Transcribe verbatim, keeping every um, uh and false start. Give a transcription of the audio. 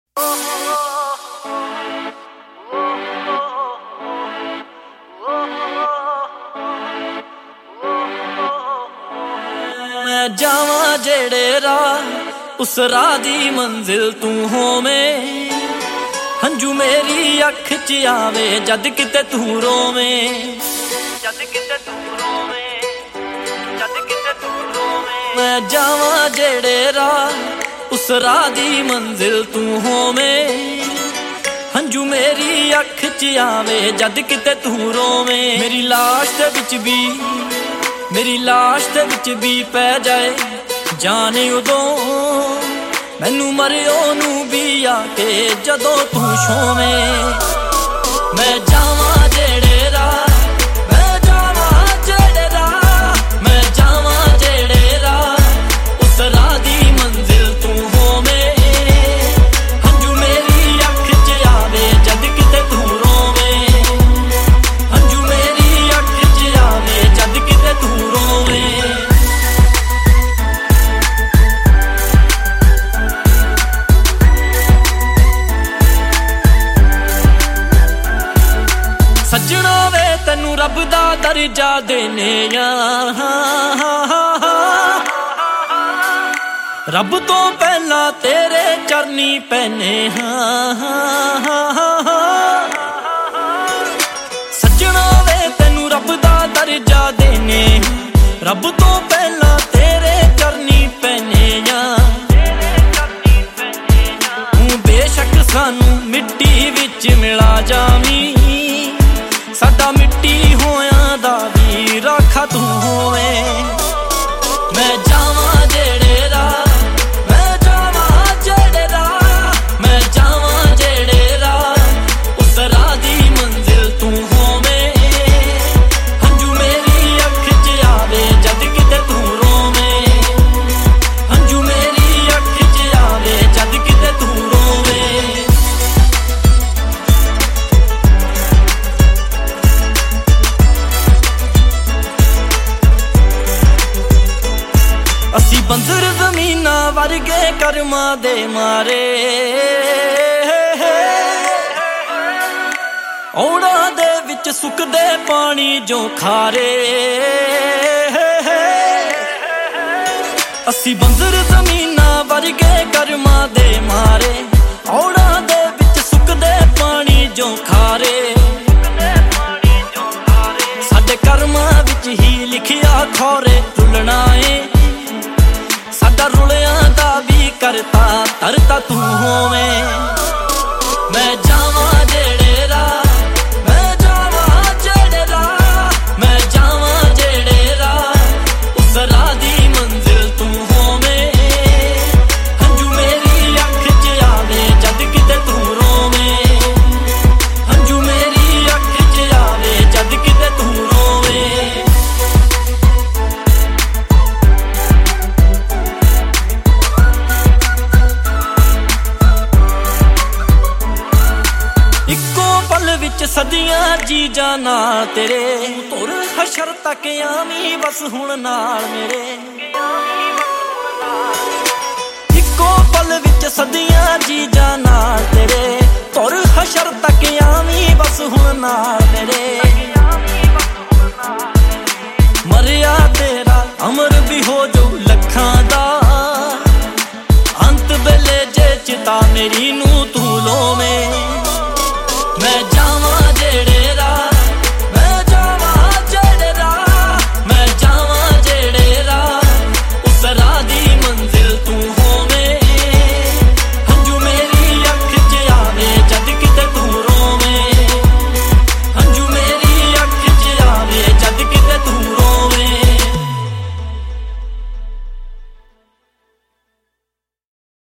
मैं जावां जेड़े राह उस राह दी मंजिल तू होवें, हंजू मेरी अख च आवे जद किते तू रोवें, जद किते तू रोवें, जद किते तू रोवें। मैं जावां जेड़े राह उस राह दी मंजिल तू होवें, हंजू मेरी अख च आवे जद किते तू रोवें। मेरी लाश दे विच भी मेरी लाश दे विच भी पै जाए जाने उदों, मैनू मरियो नू भी आके जदों तू छोवें। मैं जावां जेड़े राह, मैं जावां जेड़े राह, मैं जावां जेड़े राह उस राह दी मंजिल तू होवें, हंजू मेरी अख च आवे जद किते तू रोवें, हंजू मेरी अख च आवे जद किते तू रोवें। सजना वे तैनू रब दा दर्जा देने आ, रब तो पहला तेरे चरनी पैने हाँ। सजना वे तैनू रब दा दर्जा देने, रब तो पहला तेरे चरनी पैने आ। तू बेशक सानू मिट्टी विच मिला जावी, साडा मिट्टी होया दा भी राखा तू होवें। मैं जावां जेड़े राह, मैं जावां जेड़े राह, मैं जावां जेड़े राह उस राह दी मंजिल तू होवें, हंजू मेरी अख च आवे जद किते तू रोवें, हंजू मेरी अख च आवे जद किते तू रोवें। असी बंजर जमीना वर्गे कर्मा दे मारे, औड़ा दे विच सुकदे पानी जो खारे। असी बंजर जमीना वर्गे कर्मा दे मारे, औड़ा दे विच सुकदे पानी जो खारे। साडे कर्मा विच ही लिखिया खौरे रुलना है, साडा रुलिया दा भी करता तरता तू होवें। मैं जावां जेड़े राह, मैं जावां जेड़े राह, मैं जावां जेड़े राह उस राह दी मंजिल तू होवें, हंजू मेरी अख च आवे जद किते तू रोवें, हंजू मेरी अख च आवे जद किते तू रोवें। विच सदियां जी जाना तेरे, तुर हशर तक आवी बस हुण नाल मेरे। इक्को पल विच सदियां जी जाना तेरे, तुर हशर तक आवी बस हुण नाल मेरे। मरिया तेरा अमर भी हो जो लखां दा, अंत वेले जे चिता मेरी नू